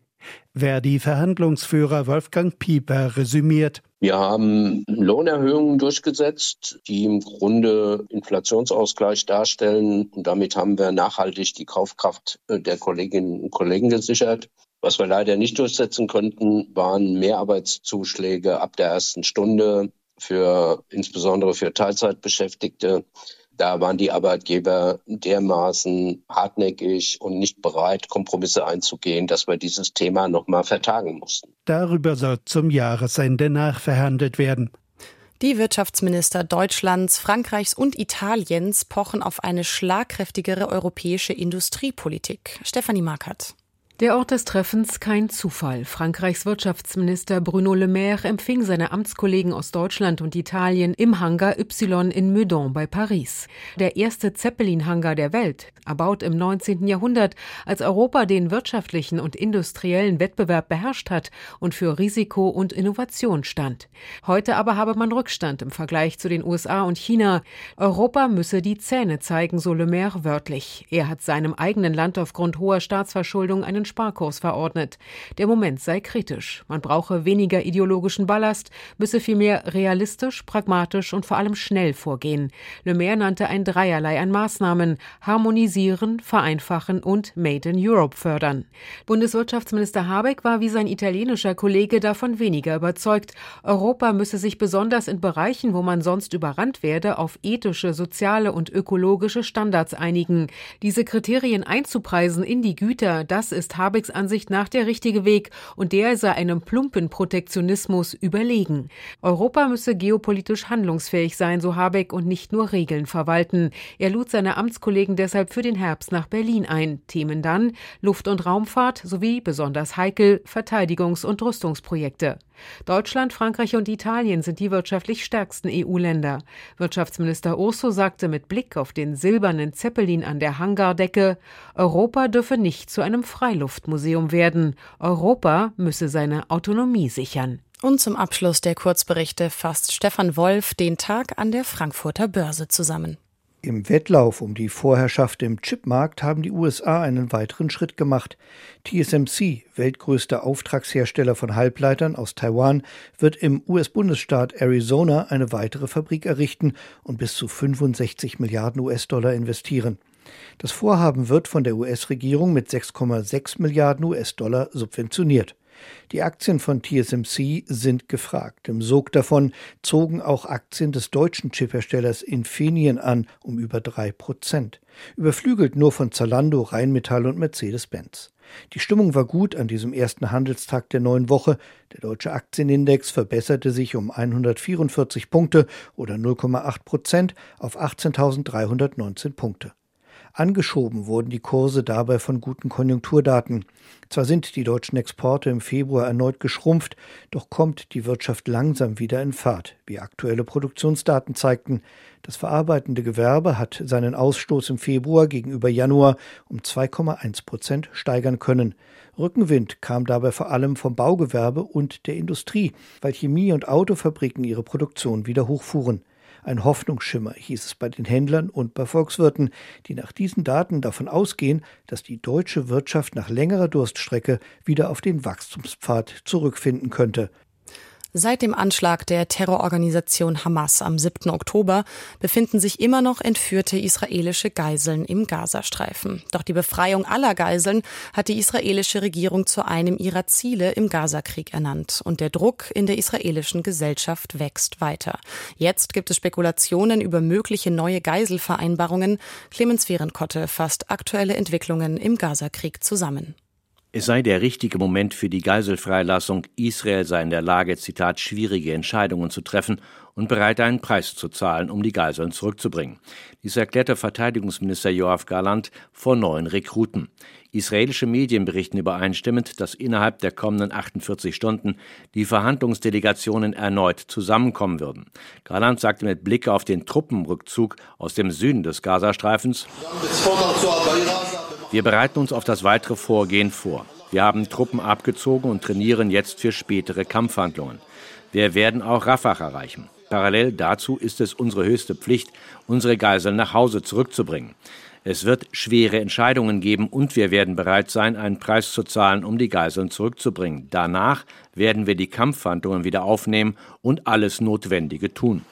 Verdi-Verhandlungsführer Wolfgang Pieper resümiert: Wir haben Lohnerhöhungen durchgesetzt, die im Grunde Inflationsausgleich darstellen. Und damit haben wir nachhaltig die Kaufkraft der Kolleginnen und Kollegen gesichert. Was wir leider nicht durchsetzen konnten, waren Mehrarbeitszuschläge ab der ersten Stunde, insbesondere für Teilzeitbeschäftigte. Da waren die Arbeitgeber dermaßen hartnäckig und nicht bereit, Kompromisse einzugehen, dass wir dieses Thema nochmal vertagen mussten. Darüber soll zum Jahresende nachverhandelt werden. Die Wirtschaftsminister Deutschlands, Frankreichs und Italiens pochen auf eine schlagkräftigere europäische Industriepolitik. Stefanie Markert. Der Ort des Treffens kein Zufall. Frankreichs Wirtschaftsminister Bruno Le Maire empfing seine Amtskollegen aus Deutschland und Italien im Hangar Y in Meudon bei Paris. Der erste Zeppelin-Hangar der Welt, erbaut im 19. Jahrhundert, als Europa den wirtschaftlichen und industriellen Wettbewerb beherrscht hat und für Risiko und Innovation stand. Heute aber habe man Rückstand im Vergleich zu den USA und China. Europa müsse die Zähne zeigen, so Le Maire wörtlich. Er hat seinem eigenen Land aufgrund hoher Staatsverschuldung einen Sparkurs verordnet. Der Moment sei kritisch. Man brauche weniger ideologischen Ballast, müsse vielmehr realistisch, pragmatisch und vor allem schnell vorgehen. Le Maire nannte ein Dreierlei an Maßnahmen: harmonisieren, vereinfachen und Made in Europe fördern. Bundeswirtschaftsminister Habeck war wie sein italienischer Kollege davon weniger überzeugt. Europa müsse sich besonders in Bereichen, wo man sonst überrannt werde, auf ethische, soziale und ökologische Standards einigen. Diese Kriterien einzupreisen in die Güter, das ist Habecks Ansicht nach der richtige Weg, und der sei einem plumpen Protektionismus überlegen. Europa müsse geopolitisch handlungsfähig sein, so Habeck, und nicht nur Regeln verwalten. Er lud seine Amtskollegen deshalb für den Herbst nach Berlin ein. Themen dann Luft- und Raumfahrt sowie, besonders heikel, Verteidigungs- und Rüstungsprojekte. Deutschland, Frankreich und Italien sind die wirtschaftlich stärksten EU-Länder. Wirtschaftsminister Urso sagte mit Blick auf den silbernen Zeppelin an der Hangardecke: Europa dürfe nicht zu einem Freiluftmuseum werden. Europa müsse seine Autonomie sichern. Und zum Abschluss der Kurzberichte fasst Stefan Wolf den Tag an der Frankfurter Börse zusammen. Im Wettlauf um die Vorherrschaft im Chipmarkt haben die USA einen weiteren Schritt gemacht. TSMC, weltgrößter Auftragshersteller von Halbleitern aus Taiwan, wird im US-Bundesstaat Arizona eine weitere Fabrik errichten und bis zu 65 Milliarden US-Dollar investieren. Das Vorhaben wird von der US-Regierung mit 6,6 Milliarden US-Dollar subventioniert. Die Aktien von TSMC sind gefragt. Im Sog davon zogen auch Aktien des deutschen Chipherstellers Infineon an, um über 3%. Überflügelt nur von Zalando, Rheinmetall und Mercedes-Benz. Die Stimmung war gut an diesem ersten Handelstag der neuen Woche. Der deutsche Aktienindex verbesserte sich um 144 Punkte oder 0,8% auf 18.319 Punkte. Angeschoben wurden die Kurse dabei von guten Konjunkturdaten. Zwar sind die deutschen Exporte im Februar erneut geschrumpft, doch kommt die Wirtschaft langsam wieder in Fahrt, wie aktuelle Produktionsdaten zeigten. Das verarbeitende Gewerbe hat seinen Ausstoß im Februar gegenüber Januar um 2,1% steigern können. Rückenwind kam dabei vor allem vom Baugewerbe und der Industrie, weil Chemie- und Autofabriken ihre Produktion wieder hochfuhren. Ein Hoffnungsschimmer, hieß es bei den Händlern und bei Volkswirten, die nach diesen Daten davon ausgehen, dass die deutsche Wirtschaft nach längerer Durststrecke wieder auf den Wachstumspfad zurückfinden könnte. Seit dem Anschlag der Terrororganisation Hamas am 7. Oktober befinden sich immer noch entführte israelische Geiseln im Gazastreifen. Doch die Befreiung aller Geiseln hat die israelische Regierung zu einem ihrer Ziele im Gazakrieg ernannt. Und der Druck in der israelischen Gesellschaft wächst weiter. Jetzt gibt es Spekulationen über mögliche neue Geiselvereinbarungen. Clemens Wehrenkotte fasst aktuelle Entwicklungen im Gazakrieg zusammen. Es sei der richtige Moment für die Geiselfreilassung. Israel sei in der Lage, Zitat, schwierige Entscheidungen zu treffen und bereit, einen Preis zu zahlen, um die Geiseln zurückzubringen. Dies erklärte Verteidigungsminister Yoav Gallant vor neuen Rekruten. Israelische Medien berichten übereinstimmend, dass innerhalb der kommenden 48 Stunden die Verhandlungsdelegationen erneut zusammenkommen würden. Gallant sagte mit Blick auf den Truppenrückzug aus dem Süden des Gazastreifens: Wir bereiten uns auf das weitere Vorgehen vor. Wir haben Truppen abgezogen und trainieren jetzt für spätere Kampfhandlungen. Wir werden auch Rafah erreichen. Parallel dazu ist es unsere höchste Pflicht, unsere Geiseln nach Hause zurückzubringen. Es wird schwere Entscheidungen geben und wir werden bereit sein, einen Preis zu zahlen, um die Geiseln zurückzubringen. Danach werden wir die Kampfhandlungen wieder aufnehmen und alles Notwendige tun.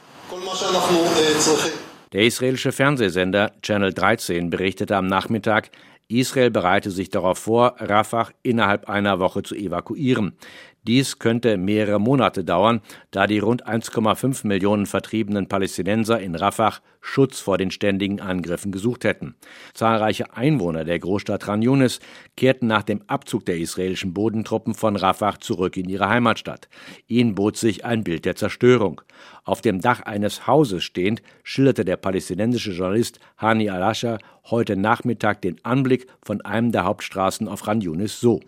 Der israelische Fernsehsender Channel 13 berichtete am Nachmittag, Israel bereite sich darauf vor, Rafah innerhalb einer Woche zu evakuieren. Dies könnte mehrere Monate dauern, da die rund 1,5 Millionen vertriebenen Palästinenser in Rafah Schutz vor den ständigen Angriffen gesucht hätten. Zahlreiche Einwohner der Großstadt Khan Yunis kehrten nach dem Abzug der israelischen Bodentruppen von Rafah zurück in ihre Heimatstadt. Ihnen bot sich ein Bild der Zerstörung. Auf dem Dach eines Hauses stehend schilderte der palästinensische Journalist Hani al-Asha heute Nachmittag den Anblick von einem der Hauptstraßen auf Khan Yunis so.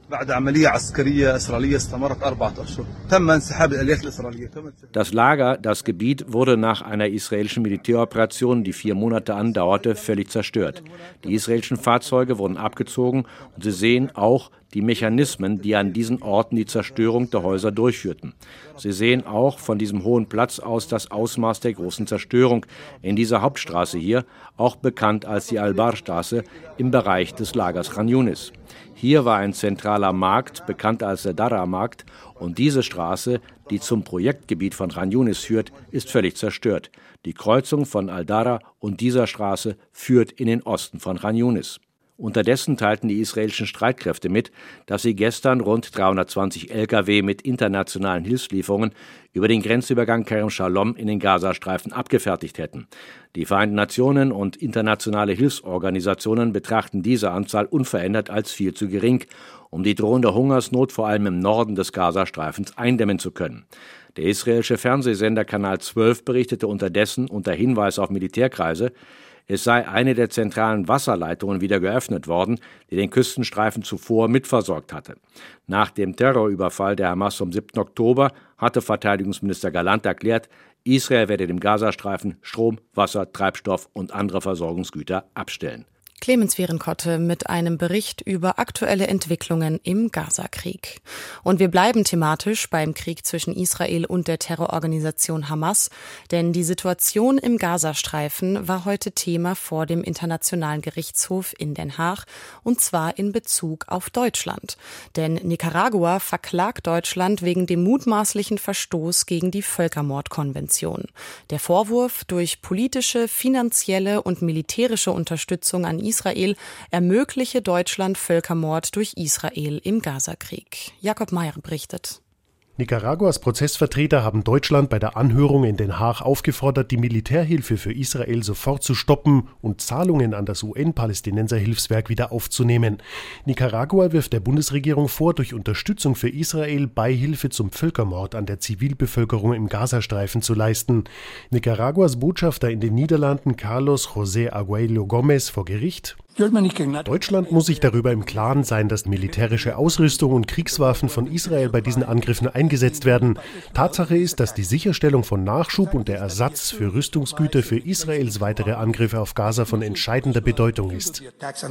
Das Lager, das Gebiet, wurde nach einer israelischen Militäroperation, die 4 Monate andauerte, völlig zerstört. Die israelischen Fahrzeuge wurden abgezogen und Sie sehen auch die Mechanismen, die an diesen Orten die Zerstörung der Häuser durchführten. Sie sehen auch von diesem hohen Platz aus das Ausmaß der großen Zerstörung in dieser Hauptstraße hier, auch bekannt als die Al-Bar-Straße, im Bereich des Lagers Khan Yunis. Hier war ein zentraler Markt, bekannt als der Dara-Markt, und diese Straße, die zum Projektgebiet von Khan Yunis führt, ist völlig zerstört. Die Kreuzung von Al-Dara und dieser Straße führt in den Osten von Khan Yunis. Unterdessen teilten die israelischen Streitkräfte mit, dass sie gestern rund 320 Lkw mit internationalen Hilfslieferungen über den Grenzübergang Kerem Shalom in den Gazastreifen abgefertigt hätten. Die Vereinten Nationen und internationale Hilfsorganisationen betrachten diese Anzahl unverändert als viel zu gering, um die drohende Hungersnot vor allem im Norden des Gazastreifens eindämmen zu können. Der israelische Fernsehsender Kanal 12 berichtete unterdessen unter Hinweis auf Militärkreise, es sei eine der zentralen Wasserleitungen wieder geöffnet worden, die den Küstenstreifen zuvor mitversorgt hatte. Nach dem Terrorüberfall der Hamas am 7. Oktober hatte Verteidigungsminister Gallant erklärt, Israel werde dem Gazastreifen Strom, Wasser, Treibstoff und andere Versorgungsgüter abstellen. Clemens Wehrenkotte mit einem Bericht über aktuelle Entwicklungen im Gazakrieg. Und wir bleiben thematisch beim Krieg zwischen Israel und der Terrororganisation Hamas, denn die Situation im Gazastreifen war heute Thema vor dem Internationalen Gerichtshof in Den Haag, und zwar in Bezug auf Deutschland. Denn Nicaragua verklagt Deutschland wegen dem mutmaßlichen Verstoß gegen die Völkermordkonvention. Der Vorwurf, durch politische, finanzielle und militärische Unterstützung an Israel ermögliche Deutschland Völkermord durch Israel im Gazakrieg. Jakob Meyer berichtet. Nicaraguas Prozessvertreter haben Deutschland bei der Anhörung in Den Haag aufgefordert, die Militärhilfe für Israel sofort zu stoppen und Zahlungen an das UN-Palästinenser-Hilfswerk wieder aufzunehmen. Nicaragua wirft der Bundesregierung vor, durch Unterstützung für Israel Beihilfe zum Völkermord an der Zivilbevölkerung im Gazastreifen zu leisten. Nicaraguas Botschafter in den Niederlanden Carlos José Arguello Gómez vor Gericht: Deutschland muss sich darüber im Klaren sein, dass militärische Ausrüstung und Kriegswaffen von Israel bei diesen Angriffen eingesetzt werden. Tatsache ist, dass die Sicherstellung von Nachschub und der Ersatz für Rüstungsgüter für Israels weitere Angriffe auf Gaza von entscheidender Bedeutung ist.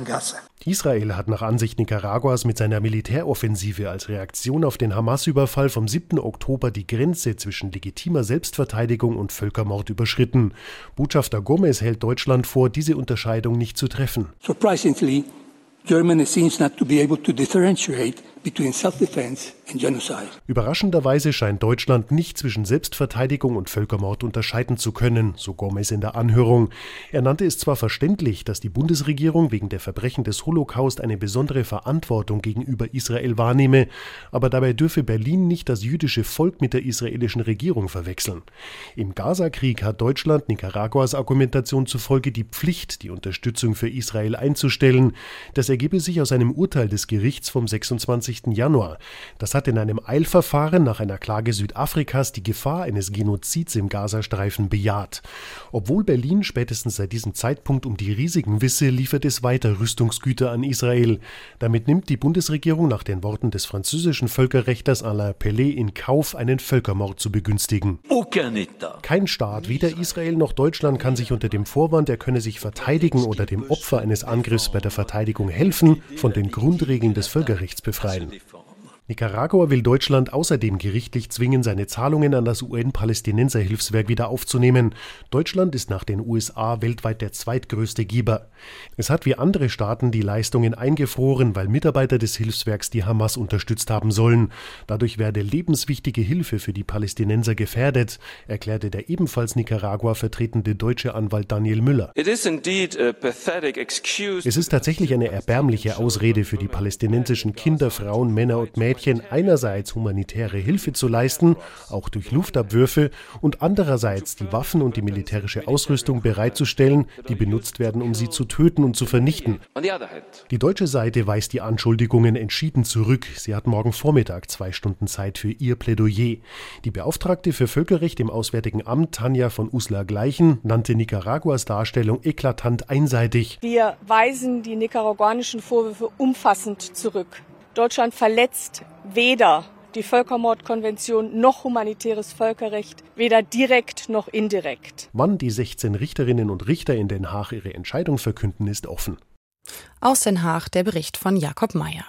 Israel hat nach Ansicht Nicaraguas mit seiner Militäroffensive als Reaktion auf den Hamas-Überfall vom 7. Oktober die Grenze zwischen legitimer Selbstverteidigung und Völkermord überschritten. Botschafter Gómez hält Deutschland vor, diese Unterscheidung nicht zu treffen. Surprisingly, Germany seems not to be able to differentiate between self-defense and genocide. Überraschenderweise scheint Deutschland nicht zwischen Selbstverteidigung und Völkermord unterscheiden zu können, so Gómez in der Anhörung. Er nannte es zwar verständlich, dass die Bundesregierung wegen der Verbrechen des Holocaust eine besondere Verantwortung gegenüber Israel wahrnehme, aber dabei dürfe Berlin nicht das jüdische Volk mit der israelischen Regierung verwechseln. Im Gaza-Krieg hat Deutschland Nicaraguas Argumentation zufolge die Pflicht, die Unterstützung für Israel einzustellen. Das ergebe sich aus einem Urteil des Gerichts vom 26. Januar. Das hat in einem Eilverfahren nach einer Klage Südafrikas die Gefahr eines Genozids im Gazastreifen bejaht. Obwohl Berlin spätestens seit diesem Zeitpunkt um die Risiken wisse, liefert es weiter Rüstungsgüter an Israel. Damit nimmt die Bundesregierung nach den Worten des französischen Völkerrechtlers Alain Pelé in Kauf, einen Völkermord zu begünstigen. Kein Staat, weder Israel noch Deutschland, kann sich unter dem Vorwand, er könne sich verteidigen oder dem Opfer eines Angriffs bei der Verteidigung helfen, von den Grundregeln des Völkerrechts befreien. Nicaragua will Deutschland außerdem gerichtlich zwingen, seine Zahlungen an das UN-Palästinenser-Hilfswerk wieder aufzunehmen. Deutschland ist nach den USA weltweit der zweitgrößte Geber. Es hat wie andere Staaten die Leistungen eingefroren, weil Mitarbeiter des Hilfswerks die Hamas unterstützt haben sollen. Dadurch werde lebenswichtige Hilfe für die Palästinenser gefährdet, erklärte der ebenfalls Nicaragua vertretende deutsche Anwalt Daniel Müller. Es ist tatsächlich eine erbärmliche Ausrede für die palästinensischen Kinder, Frauen, Männer und Mädchen, einerseits humanitäre Hilfe zu leisten, auch durch Luftabwürfe, und andererseits die Waffen und die militärische Ausrüstung bereitzustellen, die benutzt werden, um sie zu töten und zu vernichten. Die deutsche Seite weist die Anschuldigungen entschieden zurück. Sie hat morgen Vormittag 2 Stunden Zeit für ihr Plädoyer. Die Beauftragte für Völkerrecht im Auswärtigen Amt, Tanja von Uslar-Gleichen, nannte Nicaraguas Darstellung eklatant einseitig. Wir weisen die nicaraguanischen Vorwürfe umfassend zurück. Deutschland verletzt weder die Völkermordkonvention noch humanitäres Völkerrecht, weder direkt noch indirekt. Wann die 16 Richterinnen und Richter in Den Haag ihre Entscheidung verkünden, ist offen. Aus Den Haag der Bericht von Jakob Meyer.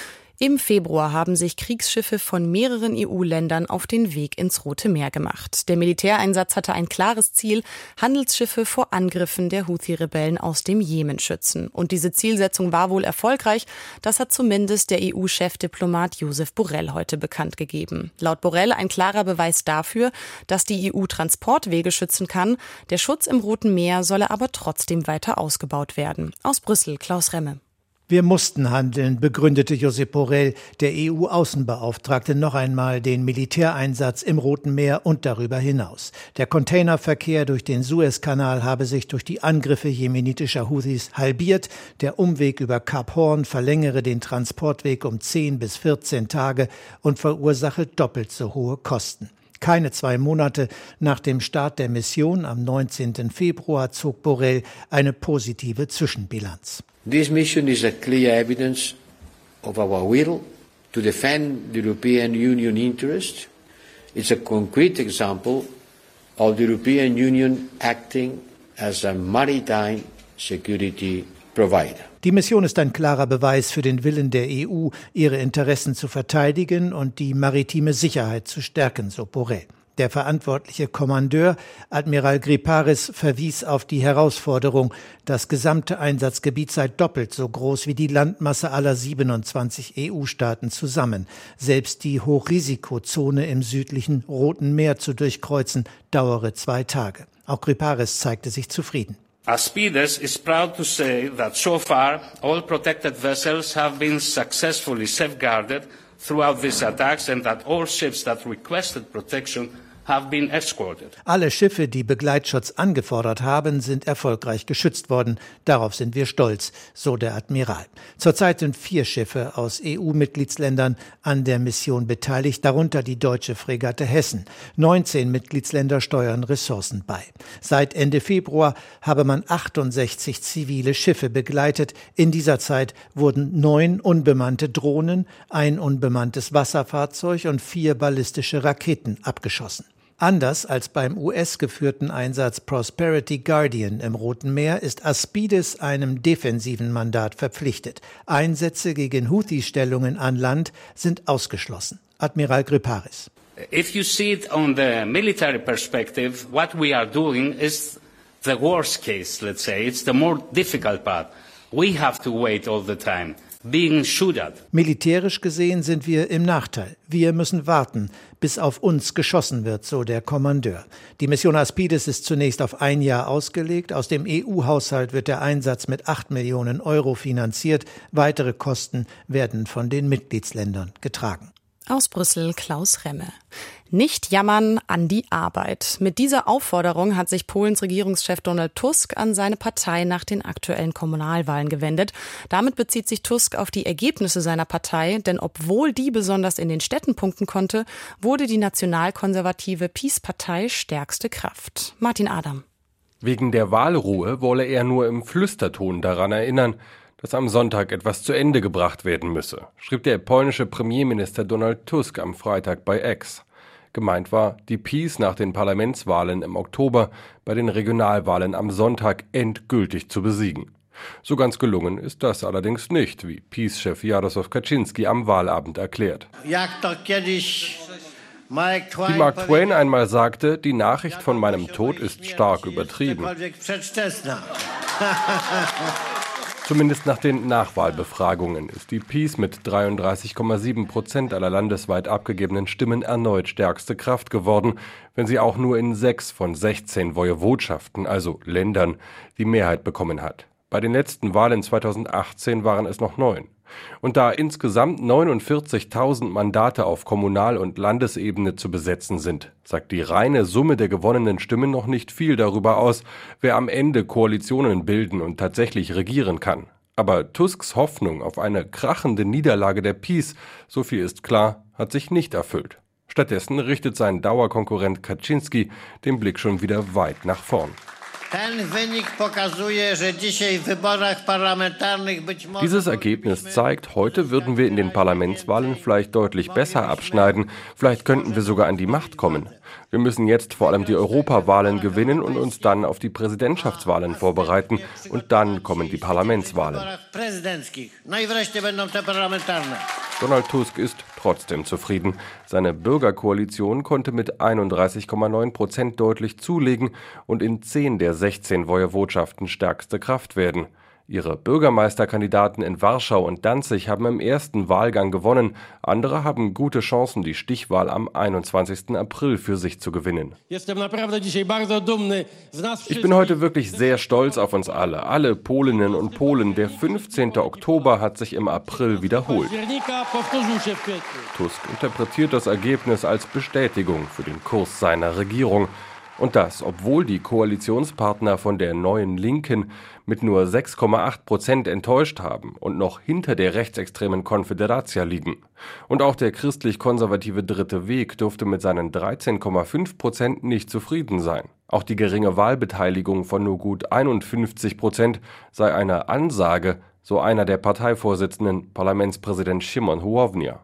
Im Februar haben sich Kriegsschiffe von mehreren EU-Ländern auf den Weg ins Rote Meer gemacht. Der Militäreinsatz hatte ein klares Ziel: Handelsschiffe vor Angriffen der Houthi-Rebellen aus dem Jemen schützen. Und diese Zielsetzung war wohl erfolgreich. Das hat zumindest der EU-Chefdiplomat Josep Borrell heute bekannt gegeben. Laut Borrell ein klarer Beweis dafür, dass die EU Transportwege schützen kann. Der Schutz im Roten Meer solle aber trotzdem weiter ausgebaut werden. Aus Brüssel, Klaus Remme. Wir mussten handeln, begründete Josep Borrell, der EU-Außenbeauftragte, noch einmal den Militäreinsatz im Roten Meer und darüber hinaus. Der Containerverkehr durch den Suezkanal habe sich durch die Angriffe jemenitischer Houthis halbiert. Der Umweg über Kap Horn verlängere den Transportweg um 10 bis 14 Tage und verursache doppelt so hohe Kosten. Keine 2 Monate nach dem Start der Mission am 19. Februar zog Borrell eine positive Zwischenbilanz. This mission is a clear evidence of our will to defend the European Union interest. It's a concrete example of the European Union acting as a maritime security provider. Die Mission ist ein klarer Beweis für den Willen der EU, ihre Interessen zu verteidigen und die maritime Sicherheit zu stärken, so Borrell. Der verantwortliche Kommandeur, Admiral Griparis, verwies auf die Herausforderung, das gesamte Einsatzgebiet sei doppelt so groß wie die Landmasse aller 27 EU-Staaten zusammen. Selbst die Hochrisikozone im südlichen Roten Meer zu durchkreuzen, dauere 2 Tage. Auch Griparis zeigte sich zufrieden. Aspides is proud to say that so far all protected vessels have been successfully safeguarded throughout these attacks and that all ships that requested protection have been escorted. Alle Schiffe, die Begleitschutz angefordert haben, sind erfolgreich geschützt worden. Darauf sind wir stolz, so der Admiral. Zurzeit sind 4 Schiffe aus EU-Mitgliedsländern an der Mission beteiligt, darunter die deutsche Fregatte Hessen. 19 Mitgliedsländer steuern Ressourcen bei. Seit Ende Februar habe man 68 zivile Schiffe begleitet. In dieser Zeit wurden 9 unbemannte Drohnen, 1 unbemanntes Wasserfahrzeug und 4 ballistische Raketen abgeschossen. Anders als beim US-geführten Einsatz Prosperity Guardian im Roten Meer ist Aspides einem defensiven Mandat verpflichtet. Einsätze gegen Houthi-Stellungen an Land sind ausgeschlossen. Admiral Griparis. If you see it on the military perspective, what we are doing is the worst case, let's say. It's the more difficult part. We have to wait all the time. Being shot at. Militärisch gesehen sind wir im Nachteil. Wir müssen warten, bis auf uns geschossen wird, so der Kommandeur. Die Mission Aspides ist zunächst auf 1 Jahr ausgelegt. Aus dem EU-Haushalt wird der Einsatz mit 8 Millionen Euro finanziert. Weitere Kosten werden von den Mitgliedsländern getragen. Aus Brüssel Klaus Remme. Nicht jammern, an die Arbeit. Mit dieser Aufforderung hat sich Polens Regierungschef Donald Tusk an seine Partei nach den aktuellen Kommunalwahlen gewendet. Damit bezieht sich Tusk auf die Ergebnisse seiner Partei, denn obwohl die besonders in den Städten punkten konnte, wurde die nationalkonservative PiS-Partei stärkste Kraft. Martin Adam. Wegen der Wahlruhe wolle er nur im Flüsterton daran erinnern, dass am Sonntag etwas zu Ende gebracht werden müsse, schrieb der polnische Premierminister Donald Tusk am Freitag bei X. Gemeint war, die PiS nach den Parlamentswahlen im Oktober bei den Regionalwahlen am Sonntag endgültig zu besiegen. So ganz gelungen ist das allerdings nicht, wie PiS-Chef Jarosław Kaczyński am Wahlabend erklärt. Wie Mark Twain einmal sagte, die Nachricht von meinem Tod ist stark übertrieben. Zumindest nach den Nachwahlbefragungen ist die PiS mit 33,7% aller landesweit abgegebenen Stimmen erneut stärkste Kraft geworden, wenn sie auch nur in 6 von 16 Woiwodschaften, also Ländern, die Mehrheit bekommen hat. Bei den letzten Wahlen 2018 waren es noch 9. Und da insgesamt 49.000 Mandate auf Kommunal- und Landesebene zu besetzen sind, sagt die reine Summe der gewonnenen Stimmen noch nicht viel darüber aus, wer am Ende Koalitionen bilden und tatsächlich regieren kann. Aber Tusks Hoffnung auf eine krachende Niederlage der PiS, so viel ist klar, hat sich nicht erfüllt. Stattdessen richtet sein Dauerkonkurrent Kaczyński den Blick schon wieder weit nach vorn. Dieses Ergebnis zeigt, heute würden wir in den Parlamentswahlen vielleicht deutlich besser abschneiden, vielleicht könnten wir sogar an die Macht kommen. Wir müssen jetzt vor allem die Europawahlen gewinnen und uns dann auf die Präsidentschaftswahlen vorbereiten und dann kommen die Parlamentswahlen. Donald Tusk ist trotzdem zufrieden. Seine Bürgerkoalition konnte mit 31,9% deutlich zulegen und in 10 der 16 Woiwodschaften stärkste Kraft werden. Ihre Bürgermeisterkandidaten in Warschau und Danzig haben im ersten Wahlgang gewonnen. Andere haben gute Chancen, die Stichwahl am 21. April für sich zu gewinnen. Ich bin heute wirklich sehr stolz auf uns alle. Alle Polinnen und Polen. Der 15. Oktober hat sich im April wiederholt. Tusk interpretiert das Ergebnis als Bestätigung für den Kurs seiner Regierung. Und das, obwohl die Koalitionspartner von der Neuen Linken mit nur 6,8% enttäuscht haben und noch hinter der rechtsextremen Konfederacja liegen. Und auch der christlich-konservative Dritte Weg dürfte mit seinen 13,5% nicht zufrieden sein. Auch die geringe Wahlbeteiligung von nur gut 51% sei eine Ansage, so einer der Parteivorsitzenden, Parlamentspräsident Szymon Hołownia.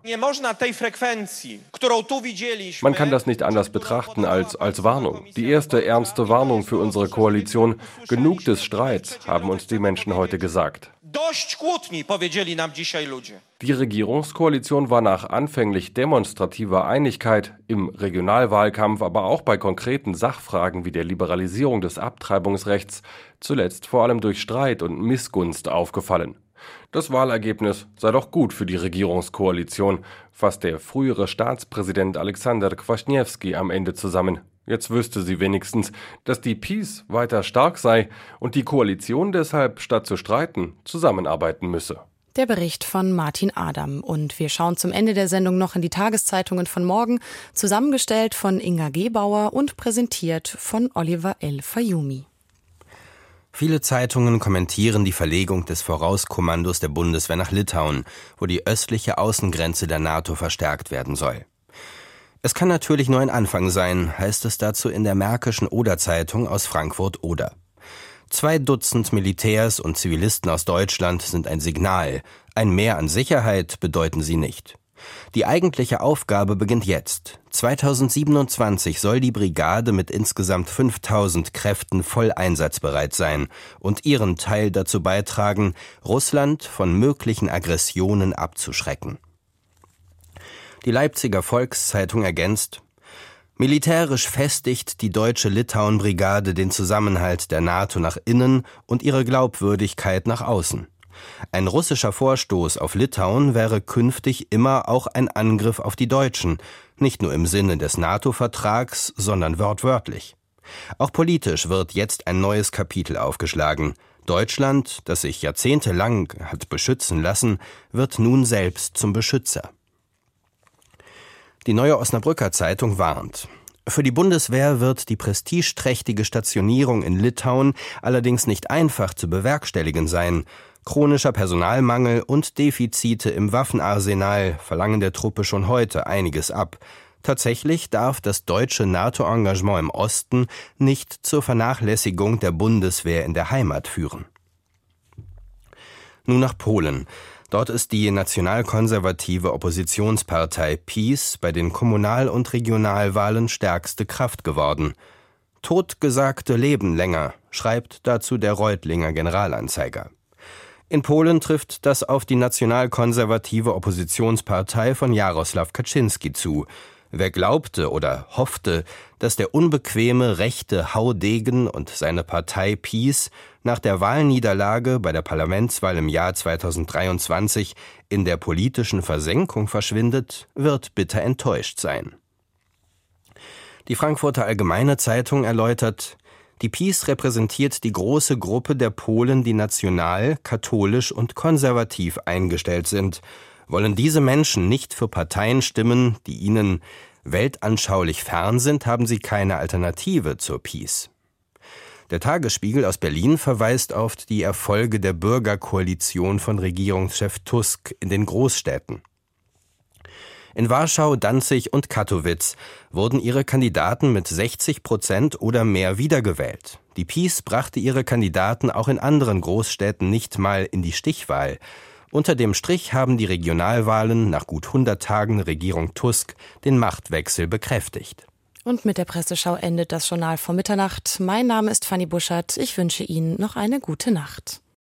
Man kann das nicht anders betrachten als Warnung. Die erste ernste Warnung für unsere Koalition. Genug des Streits, haben uns die Menschen heute gesagt. Die Regierungskoalition war nach anfänglich demonstrativer Einigkeit im Regionalwahlkampf, aber auch bei konkreten Sachfragen wie der Liberalisierung des Abtreibungsrechts zuletzt vor allem durch Streit und Missgunst aufgefallen. Das Wahlergebnis sei doch gut für die Regierungskoalition, fasst der frühere Staatspräsident Aleksander Kwaśniewski am Ende zusammen. Jetzt wüsste sie wenigstens, dass die PiS weiter stark sei und die Koalition deshalb, statt zu streiten, zusammenarbeiten müsse. Der Bericht von Martin Adam. Und wir schauen zum Ende der Sendung noch in die Tageszeitungen von morgen, zusammengestellt von Inga Gebauer und präsentiert von Oliver L. Fayumi. Viele Zeitungen kommentieren die Verlegung des Vorauskommandos der Bundeswehr nach Litauen, wo die östliche Außengrenze der NATO verstärkt werden soll. Es kann natürlich nur ein Anfang sein, heißt es dazu in der Märkischen Oder-Zeitung aus Frankfurt-Oder. 2 Dutzend Militärs und Zivilisten aus Deutschland sind ein Signal. Ein Mehr an Sicherheit bedeuten sie nicht. Die eigentliche Aufgabe beginnt jetzt. 2027 soll die Brigade mit insgesamt 5000 Kräften voll einsatzbereit sein und ihren Teil dazu beitragen, Russland von möglichen Aggressionen abzuschrecken. Die Leipziger Volkszeitung ergänzt: Militärisch festigt die deutsche Litauen-Brigade den Zusammenhalt der NATO nach innen und ihre Glaubwürdigkeit nach außen. Ein russischer Vorstoß auf Litauen wäre künftig immer auch ein Angriff auf die Deutschen, nicht nur im Sinne des NATO-Vertrags, sondern wortwörtlich. Auch politisch wird jetzt ein neues Kapitel aufgeschlagen. Deutschland, das sich jahrzehntelang hat beschützen lassen, wird nun selbst zum Beschützer. Die Neue Osnabrücker Zeitung warnt: Für die Bundeswehr wird die prestigeträchtige Stationierung in Litauen allerdings nicht einfach zu bewerkstelligen sein. Chronischer Personalmangel und Defizite im Waffenarsenal verlangen der Truppe schon heute einiges ab. Tatsächlich darf das deutsche NATO-Engagement im Osten nicht zur Vernachlässigung der Bundeswehr in der Heimat führen. Nun nach Polen. Dort ist die nationalkonservative Oppositionspartei PiS bei den Kommunal- und Regionalwahlen stärkste Kraft geworden. Totgesagte leben länger, schreibt dazu der Reutlinger Generalanzeiger. In Polen trifft das auf die nationalkonservative Oppositionspartei von Jarosław Kaczynski zu. Wer glaubte oder hoffte, dass der unbequeme rechte Haudegen und seine Partei PiS nach der Wahlniederlage bei der Parlamentswahl im Jahr 2023 in der politischen Versenkung verschwindet, wird bitter enttäuscht sein. Die Frankfurter Allgemeine Zeitung erläutert: Die PiS repräsentiert die große Gruppe der Polen, die national, katholisch und konservativ eingestellt sind. Wollen diese Menschen nicht für Parteien stimmen, die ihnen weltanschaulich fern sind, haben sie keine Alternative zur PiS. Der Tagesspiegel aus Berlin verweist auf die Erfolge der Bürgerkoalition von Regierungschef Tusk in den Großstädten. In Warschau, Danzig und Katowice wurden ihre Kandidaten mit 60% oder mehr wiedergewählt. Die PiS brachte ihre Kandidaten auch in anderen Großstädten nicht mal in die Stichwahl. Unter dem Strich haben die Regionalwahlen nach gut 100 Tagen Regierung Tusk den Machtwechsel bekräftigt. Und mit der Presseschau endet das Journal vor Mitternacht. Mein Name ist Fanny Buschert. Ich wünsche Ihnen noch eine gute Nacht.